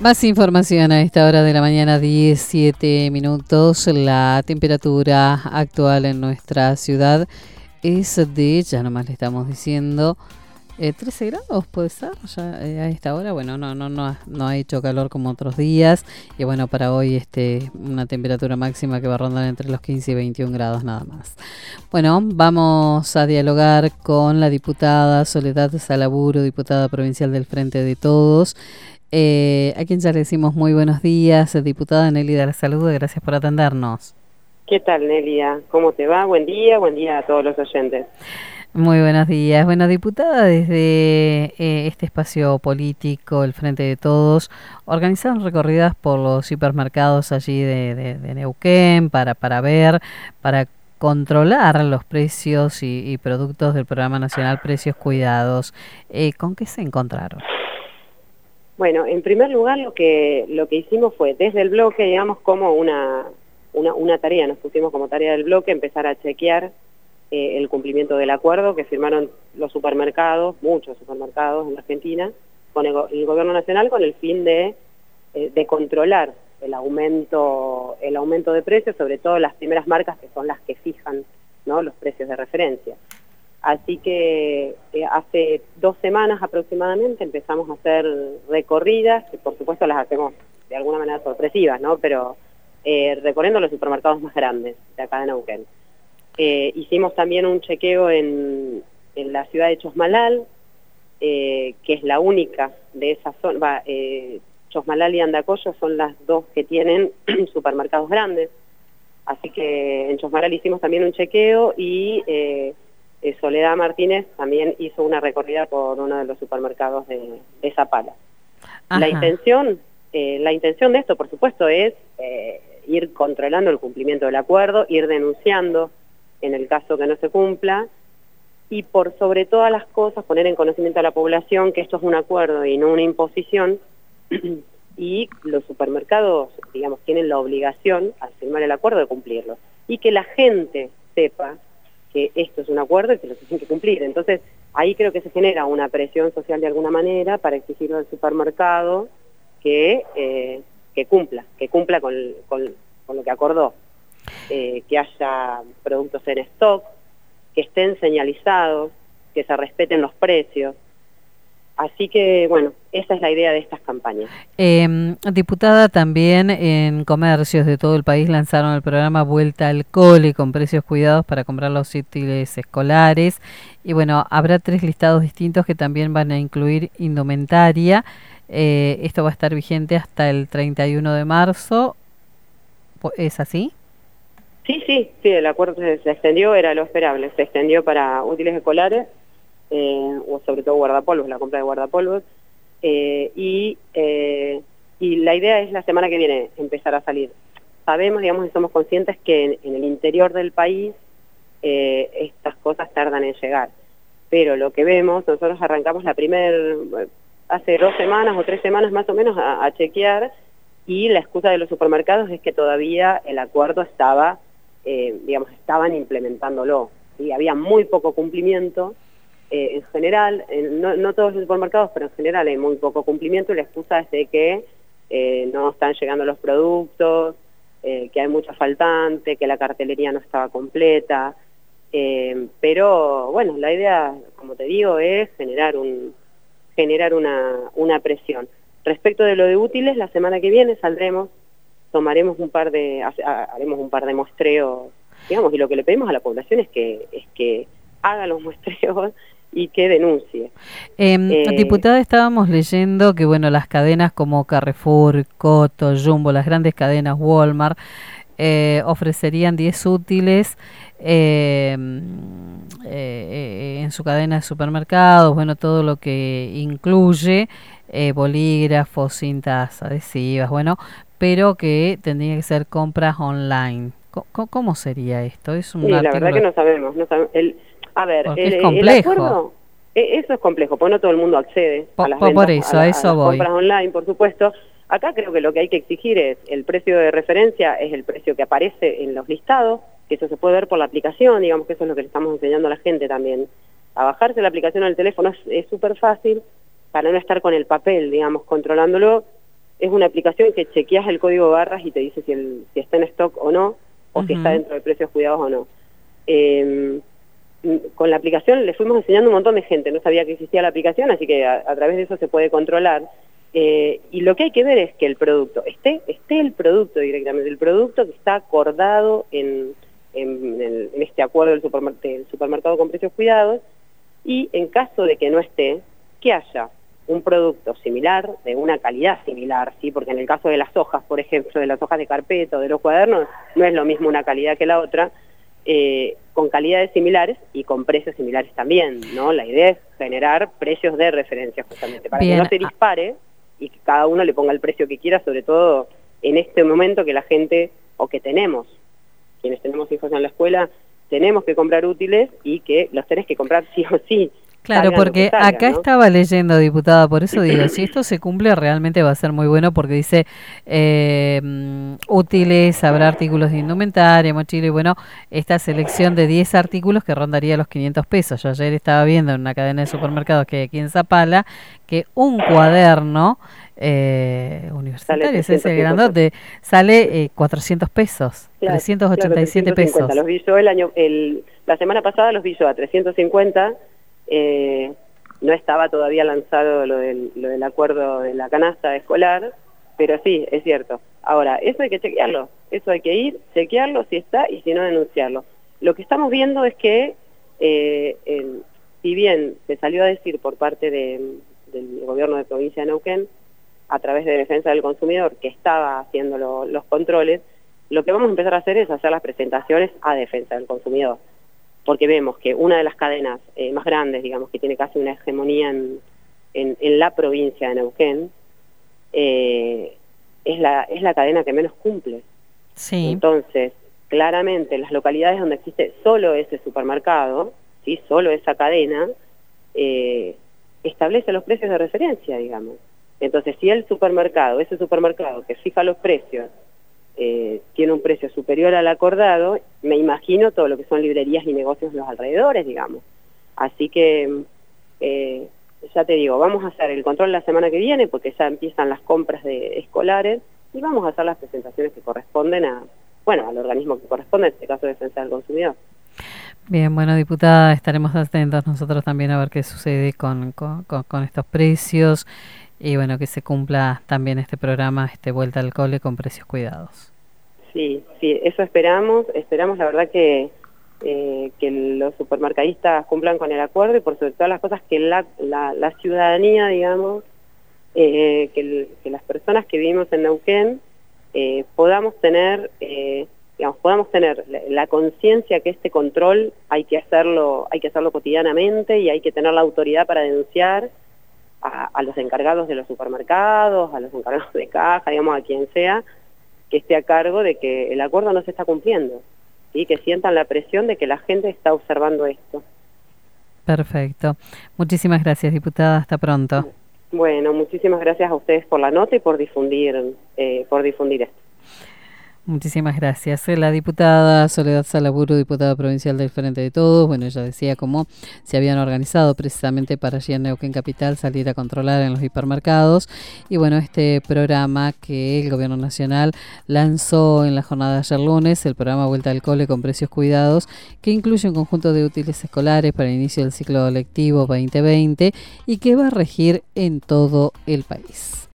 Más información a esta hora de la mañana, 17 minutos. La temperatura actual en nuestra ciudad es de, ya nomás le estamos diciendo, 13 grados, puede ser, ya a esta hora. Bueno, no ha hecho calor como otros días. Y bueno, para hoy una temperatura máxima que va a rondar entre los 15 y 21 grados nada más. Bueno, vamos a dialogar con la diputada Soledad Salaburu, diputada provincial del Frente de Todos. A quien ya le decimos muy buenos días, diputada Nélida la saludo, gracias por atendernos. ¿Qué tal, Nélida? ¿Cómo te va? Buen día a todos los oyentes. Muy buenos días. Bueno, diputada, desde este espacio político, el Frente de Todos, organizaron recorridas por los hipermercados allí de Neuquén para controlar los precios y productos del Programa Nacional Precios Cuidados. ¿Con qué se encontraron? Bueno, en primer lugar lo que hicimos fue desde el bloque, digamos, como una tarea, nos pusimos como tarea del bloque empezar a chequear el cumplimiento del acuerdo que firmaron los supermercados, muchos supermercados en la Argentina, con el gobierno nacional con el fin de controlar el aumento de precios, sobre todo las primeras marcas que son las que fijan, ¿no?, los precios de referencia. Así que hace 2 semanas aproximadamente empezamos a hacer recorridas, que por supuesto las hacemos de alguna manera sorpresivas, ¿no?, pero recorriendo los supermercados más grandes de acá de Neuquén. Hicimos también un chequeo en la ciudad de Chosmalal, que es la única de esa zona. Chosmalal y Andacollo son las dos que tienen supermercados grandes, así que en Chosmalal hicimos también un chequeo y Soledad Martínez también hizo una recorrida por uno de los supermercados de Zapala. La intención de esto, por supuesto, es ir controlando el cumplimiento del acuerdo, ir denunciando en el caso que no se cumpla, y por sobre todas las cosas poner en conocimiento a la población que esto es un acuerdo y no una imposición, y los supermercados, digamos, tienen la obligación, al firmar el acuerdo, de cumplirlo, y que la gente sepa que esto es un acuerdo y que lo tienen que cumplir. Entonces, ahí creo que se genera una presión social de alguna manera para exigirle al supermercado que cumpla con lo que acordó, que haya productos en stock, que estén señalizados, que se respeten los precios. Así que, bueno, esa es la idea de estas campañas. Diputada, también en comercios de todo el país lanzaron el programa Vuelta al Cole con precios cuidados para comprar los útiles escolares. Y bueno, habrá 3 listados distintos que también van a incluir indumentaria. Esto va a estar vigente hasta el 31 de marzo. ¿Es así? Sí, el acuerdo se extendió, era lo esperable, se extendió para útiles escolares, o sobre todo guardapolvos, la compra de guardapolvos, y la idea es la semana que viene empezar a salir. Sabemos, digamos, y somos conscientes que en el interior del país estas cosas tardan en llegar, pero lo que vemos, nosotros arrancamos hace 2 semanas o 3 semanas más o menos a chequear, y la excusa de los supermercados es que todavía el acuerdo estaban implementándolo, y había muy poco cumplimiento. En general, no todos los supermercados, pero en general hay muy poco cumplimiento, y la excusa es de que no están llegando los productos, que hay mucha faltante, que la cartelería no estaba completa, pero bueno, la idea, como te digo, es generar una presión. Respecto de lo de útiles, la semana que viene haremos un par de muestreos, digamos, y lo que le pedimos a la población es que haga los muestreos y que denuncie. Diputada, estábamos leyendo que bueno, las cadenas como Carrefour, Coto, Jumbo, las grandes cadenas Walmart, ofrecerían 10 útiles en su cadena de supermercados, bueno, todo lo que incluye bolígrafos, cintas adhesivas, bueno, pero que tendría que ser compras online. ¿Cómo sería esto? Es un la verdad que no sabemos. Es complejo. El acuerdo, eso es complejo, porque no todo el mundo accede a las ventas, a las compras online, por supuesto. Acá creo que lo que hay que exigir es el precio de referencia, es el precio que aparece en los listados, que eso se puede ver por la aplicación, digamos que eso es lo que le estamos enseñando a la gente también. A bajarse la aplicación al teléfono es súper fácil, para no estar con el papel, digamos, controlándolo, es una aplicación que chequeas el código barras y te dice si está en stock o no, o si está dentro de precios cuidados o no. Con la aplicación le fuimos enseñando a un montón de gente, no sabía que existía la aplicación, así que a través de eso se puede controlar. Y lo que hay que ver es que el producto, esté el producto directamente, el producto que está acordado en este acuerdo del supermercado con precios cuidados, y en caso de que no esté, que haya un producto similar, de una calidad similar, ¿sí? Porque en el caso de las hojas, por ejemplo, de las hojas de carpeta o de los cuadernos, no es lo mismo una calidad que la otra, con calidades similares y con precios similares también, ¿no? La idea es generar precios de referencia justamente, para que no se dispare y que cada uno le ponga el precio que quiera, sobre todo en este momento que la gente, o que tenemos, quienes tenemos hijos en la escuela, tenemos que comprar útiles y que los tenés que comprar sí o sí. Claro, porque salga, acá, ¿no? Estaba leyendo, diputada, por eso digo, si esto se cumple realmente va a ser muy bueno, porque dice útiles, habrá artículos de indumentaria, mochila, y bueno, esta selección de 10 artículos que rondaría los 500 pesos. Yo ayer estaba viendo en una cadena de supermercados que hay aquí en Zapala, que un cuaderno universitario, ese grandote, sale 400 pesos, claro, 387 pesos. Los vi yo la semana pasada los vi yo a 350. No estaba todavía lanzado lo del acuerdo de la canasta escolar, pero sí, es cierto. Ahora, eso hay que chequearlo, eso hay que ir, chequearlo si está y si no, denunciarlo. Lo que estamos viendo es que, si bien se salió a decir por parte del gobierno de provincia de Neuquén, a través de Defensa del Consumidor, que estaba haciendo los controles, lo que vamos a empezar a hacer es hacer las presentaciones a Defensa del Consumidor, porque vemos que una de las cadenas más grandes, digamos, que tiene casi una hegemonía en la provincia de Neuquén, es la cadena que menos cumple. Sí. Entonces, claramente, en las localidades donde existe solo ese supermercado, ¿sí? Solo esa cadena, establece los precios de referencia, digamos. Entonces, si ese supermercado que fija los precios, tiene un precio superior al acordado, me imagino todo lo que son librerías y negocios en los alrededores, digamos. Así que, ya te digo, vamos a hacer el control la semana que viene, porque ya empiezan las compras de escolares, y vamos a hacer las presentaciones que corresponden al organismo que corresponde, en este caso Defensa del Consumidor. Bien, bueno, diputada, estaremos atentos nosotros también a ver qué sucede con estos precios. Y bueno, que se cumpla también este programa, Vuelta al Cole con precios cuidados. Sí, eso esperamos la verdad que los supermercadistas cumplan con el acuerdo y por sobre todas las cosas que la ciudadanía, digamos, que las personas que vivimos en Neuquén podamos tener la conciencia que este control hay que hacerlo cotidianamente y hay que tener la autoridad para denunciar a los encargados de los supermercados, a los encargados de caja, digamos, a quien sea, que esté a cargo de que el acuerdo no se está cumpliendo, y que sientan la presión de que la gente está observando esto. Perfecto. Muchísimas gracias, diputada. Hasta pronto. Bueno, muchísimas gracias a ustedes por la nota y por difundir esto. Muchísimas gracias. La diputada Soledad Salaburu, diputada provincial del Frente de Todos, bueno, ella decía cómo se habían organizado precisamente para allí en Neuquén Capital salir a controlar en los hipermercados, y bueno, este programa que el Gobierno Nacional lanzó en la jornada de ayer lunes, el programa Vuelta al Cole con precios cuidados, que incluye un conjunto de útiles escolares para el inicio del ciclo lectivo 2020 y que va a regir en todo el país.